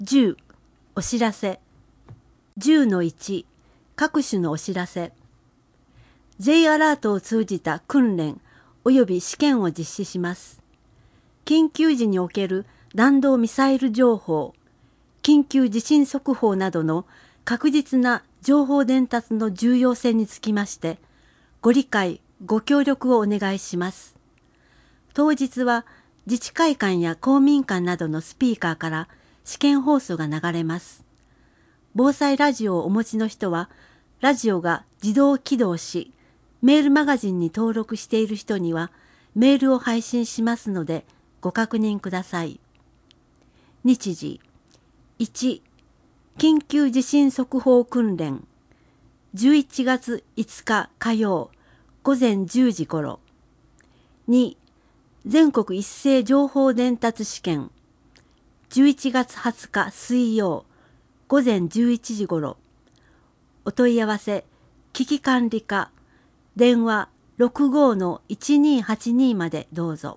10、お知らせ。10-1、各種のお知らせ。J アラートを通じた訓練及び試験を実施します。緊急時における弾道ミサイル情報、緊急地震速報などの確実な情報伝達の重要性につきまして、ご理解、ご協力をお願いします。当日は自治会館や公民館などのスピーカーから試験放送が流れます。防災ラジオをお持ちの人は、ラジオが自動起動し、メールマガジンに登録している人にはメールを配信しますのでご確認ください。日時1、緊急地震速報訓練11月5日火曜午前10時頃。2、全国一斉情報伝達試験11月20日水曜午前11時頃。お問い合わせ危機管理課電話 65-1282 までどうぞ。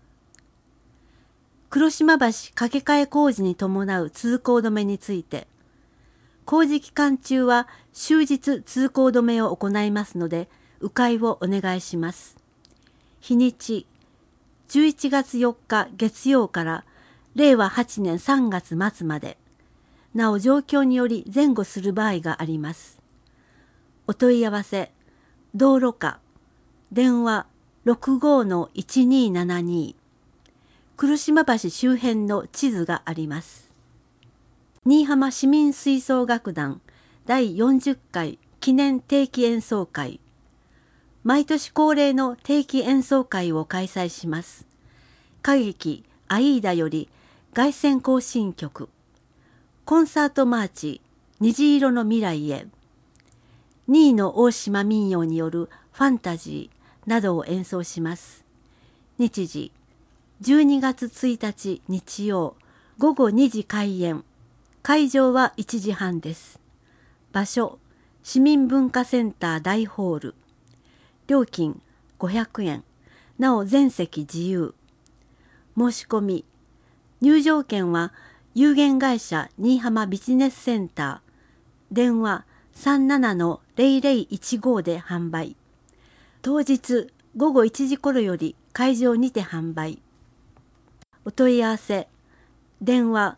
黒島橋架け替え工事に伴う通行止めについて、工事期間中は終日通行止めを行いますので、迂回をお願いします。日にち、11月4日月曜から令和8年3月末まで、なお状況により前後する場合があります。お問い合わせ、道路課、電話 65-1272、黒島橋周辺の地図があります。新居浜市民吹奏楽団第40回記念定期演奏会。毎年恒例の定期演奏会を開催します。歌劇アイーダより凱旋行進曲、コンサートマーチ虹色の未来へ、2位の大島民謡によるファンタジーなどを演奏します。日時、12月1日日曜午後2時開演。会場は1時半です。場所、市民文化センター大ホール。料金500円。なお全席自由。申し込み。入場券は有限会社新居浜ビジネスセンター。電話37-0015で販売。当日午後1時頃より会場にて販売。お問い合わせ。電話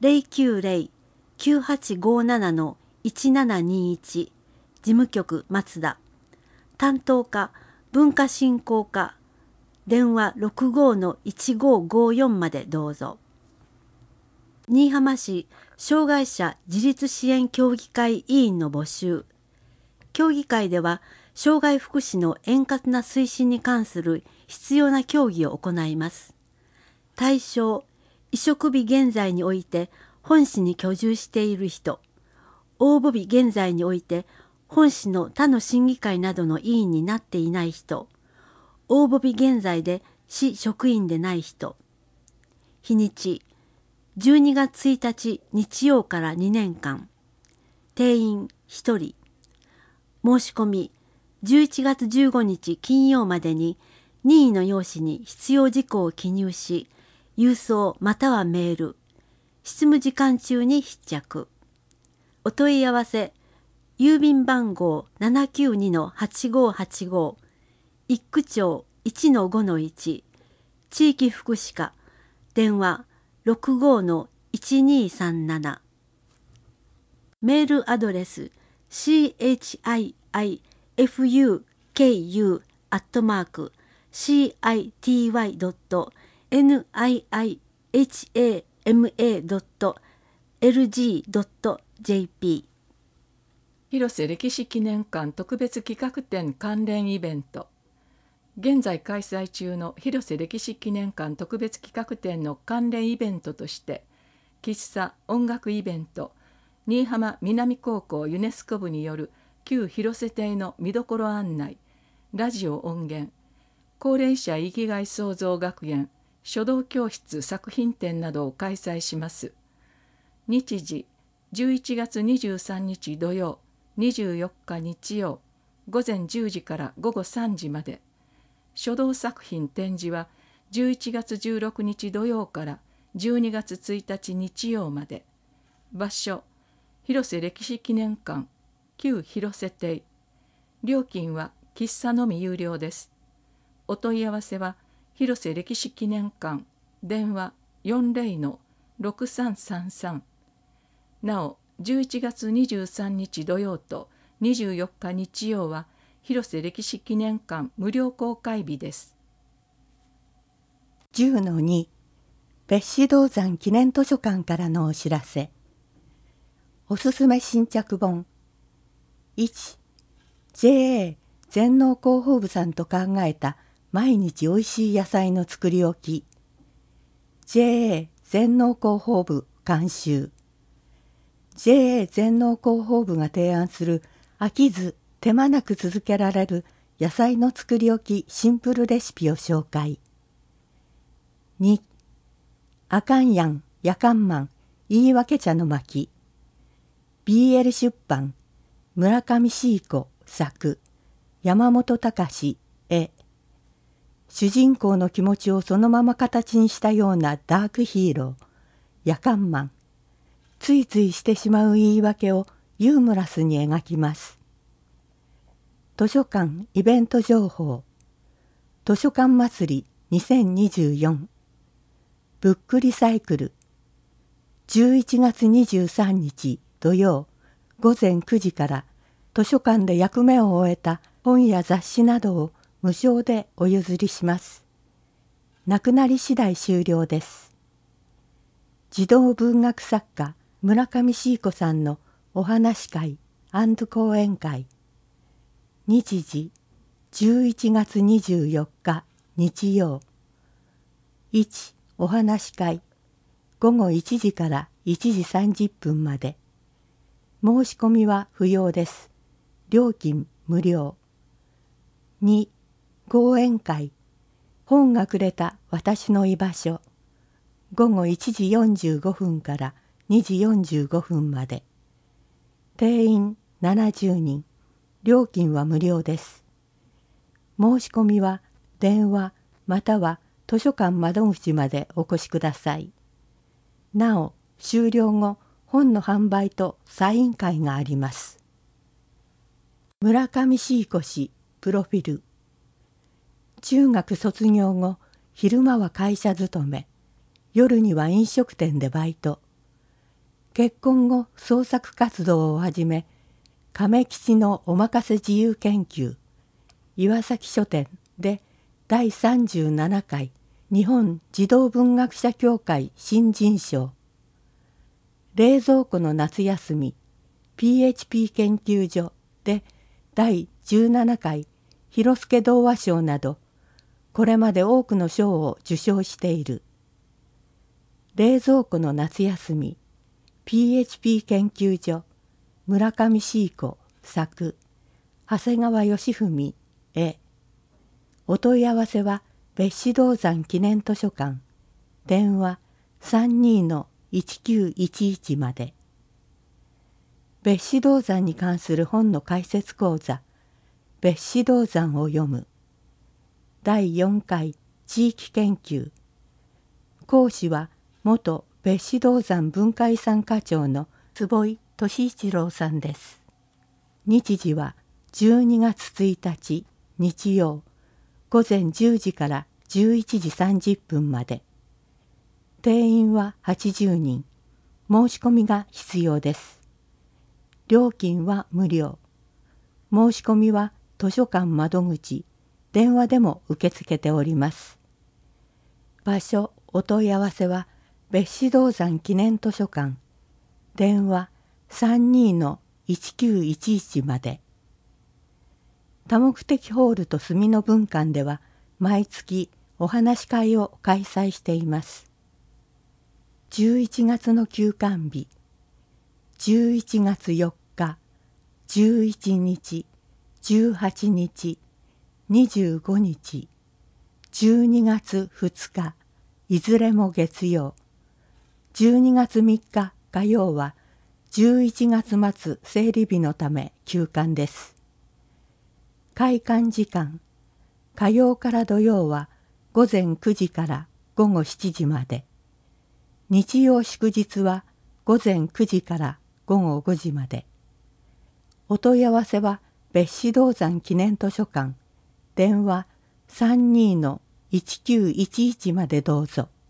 090-9857-1721事務局松田。担当課文化振興課電話 65-1554 までどうぞ。新居浜市障害者自立支援協議会委員の募集。協議会では障害福祉の円滑な推進に関する必要な協議を行います。対象、移植日現在において本市に居住している人、応募日現在において本市の他の審議会などの委員になっていない人、応募日現在で市職員でない人。日にち、12月1日日曜から2年間。定員1人。申し込み、11月15日金曜までに任意の用紙に必要事項を記入し、郵送またはメール、執務時間中に必着。お問い合わせ、郵便番号 792-8585、一区町 1-5-1、地域福祉課、電話 65-1237。メールアドレス chicity@nihama.lg.jp。 広瀬歴史記念館特別企画展関連イベント。現在開催中の広瀬歴史記念館特別企画展の関連イベントとして、喫茶音楽イベント新居浜南高校ユネスコ部による旧広瀬邸の見どころ案内、ラジオ音源、高齢者生きがい創造学園書道教室作品展などを開催します。日時、11月23日土曜、24日日曜、午前10時から午後3時まで。書道作品展示は11月16日土曜から12月1日日曜まで。 場所、広瀬歴史記念館、旧広瀬邸。料金は喫茶のみ有料です。お問い合わせは、広瀬歴史記念館、電話40-6333。なお、11月23日土曜と24日日曜は、広瀬歴史記念館無料公開日です。 10-2 別子銅山記念図書館からのお知らせ。おすすめ新着本。1、JA 全農広報部さんと考えた毎日おいしい野菜の作り置き。JA 全農広報部監修。JA 全農広報部が提案する飽きず手間なく続けられる野菜の作り置きシンプルレシピを紹介。2、あかんやんやかんまん言い訳茶の巻。BL 出版村上シーコ作山本隆絵。主人公の気持ちをそのまま形にしたようなダークヒーローやかんまん。ついついしてしまう言い訳をユーモラスに描きます。図書館イベント情報。図書館祭り2024ブックリサイクル。11月23日土曜午前9時から図書館で役目を終えた本や雑誌などを無償でお譲りします。なくなり次第終了です。児童文学作家村上シーコさんのお話会&講演会。日時11月24日日曜。1、お話会午後1時から1時30分まで。申し込みは不要です。料金無料。2、講演会本がくれた私の居場所。午後1時45分から2時45分まで。定員70人。料金は無料です。申し込みは電話または図書館窓口までお越しください。なお、終了後、本の販売とサイン会があります。村上シーコ氏プロフィル。中学卒業後、昼間は会社勤め、夜には飲食店でバイト。結婚後、創作活動を始め、亀吉のおまかせ自由研究、岩崎書店で第37回日本児童文学者協会新人賞、冷蔵庫の夏休み PHP 研究所で第17回広助童話賞など、これまで多くの賞を受賞している。冷蔵庫の夏休み PHP 研究所村上シーコ作長谷川義文絵。お問い合わせは別子銅山記念図書館電話 32-1911 まで。別子銅山に関する本の解説講座別子銅山を読む第4回地域研究。講師は元別子銅山文化遺産課長の坪井俊一郎さんです。日時は12月1日日曜午前10時から11時30分まで。定員は80人。申し込みが必要です。料金は無料。申し込みは図書館窓口、電話でも受け付けております。場所、お問い合わせは別子銅山記念図書館電話 32-1911 まで。多目的ホールと住の分館では毎月お話会を開催しています。11月の休館日、11月4日、11日、18日、25日、12月2日、いずれも月曜、12月3日火曜は11月末整理日のため休館です。開館時間、火曜から土曜は午前9時から午後7時まで。日曜祝日は午午前9時から午後5時まで。お問い合わせは別子銅山記念図書館、電話32-1911までどうぞ。